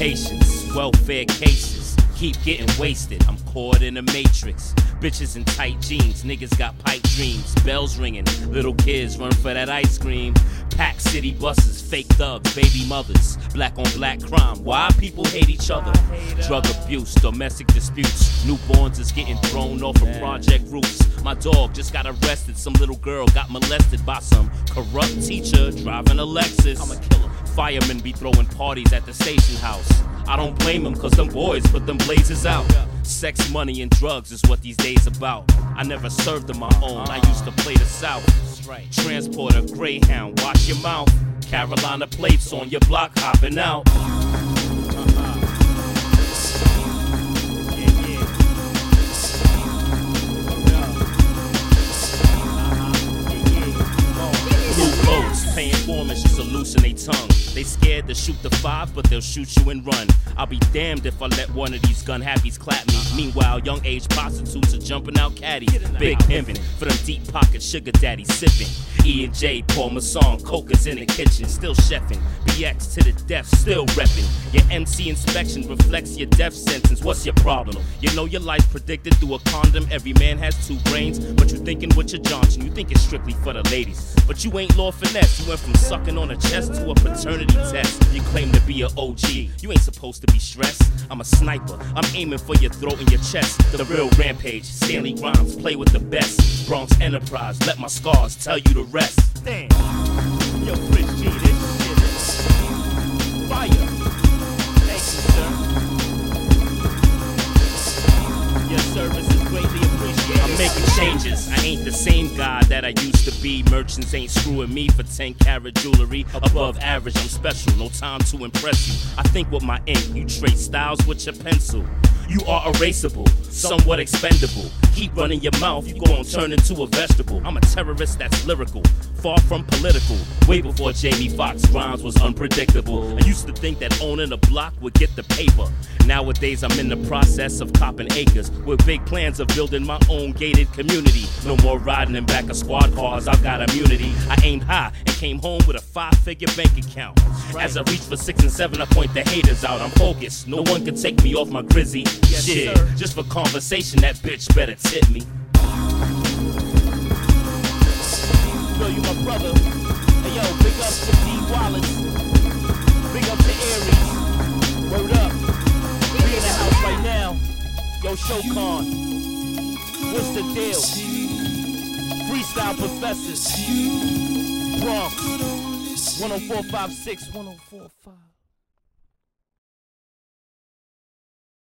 patience, welfare cases keep getting wasted. I'm caught in a matrix. Bitches in tight jeans, niggas got pipe dreams. Bells ringing, little kids run for that ice cream. Pack city buses, fake thugs, baby mothers. Black on black crime, why people hate each other? Drug abuse, domestic disputes. Newborns is getting thrown off of project roofs. My dog just got arrested. Some little girl got molested by some corrupt teacher driving a Lexus. I'm a killer. Firemen be throwing parties at the station house. I don't blame them, cause them boys put them blazes out. Sex, money, and drugs is what these days about. I never served on my own, I used to play the South. Transporter, Greyhound, watch your mouth. Carolina plates on your block, hopping out. Paying informants just to loosen they tongue. They scared to shoot the 5, but they'll shoot you and run. I'll be damned if I let one of these gun happies clap me. Meanwhile, young age prostitutes are jumping out caddies. Big pimpin' for them deep pocket sugar daddies sipping. E&J, Paul Masson, Coca's in the kitchen, still chefing. BX to the death, still reppin'. Your MC inspection reflects your death sentence. What's your problem? You know your life's predicted through a condom. Every man has 2 brains, but you thinking with your Johnson. You think it's strictly for the ladies, but you ain't Lord Finesse. You went from sucking on a chest to a paternity test. You claim to be a OG. You ain't supposed to be stressed. I'm a sniper. I'm aiming for your throat and your chest. The real rampage. Stanley Grimes, play with the best. Bronx Enterprise, let my scars tell you the rest. Damn. Yo, Chris G, this shit is fire. Thank you, sir. Your service is greatly appreciated. I'm making changes. I ain't the same guy that I used to be. Merchants ain't screwing me for 10-carat jewelry. Above average, I'm special. No time to impress you. I think with my ink, you trace styles with your pencil. You are erasable, somewhat expendable. Keep running your mouth, you gon' turn into a vegetable. I'm a terrorist that's lyrical, far from political. Way before Jamie Foxx rhymes was unpredictable. I used to think that owning a block would get the paper. Nowadays I'm in the process of copping acres, with big plans of building my own gated community. No more riding in back of squad cars, I've got immunity. I aimed high and came home with a 5-figure bank account. As I reach for 6 and 7, I point the haters out. I'm focused, no one can take me off my grizzy. Yes, shit, sir. Just for conversation, that bitch better tip me. Yo, you my brother. Hey yo, big up to D Wallace. Big up to Aries. Word up. We in the house right now. Yo, Shokan. What's the deal? Freestyle Professors. Bronx. 10456, 1045.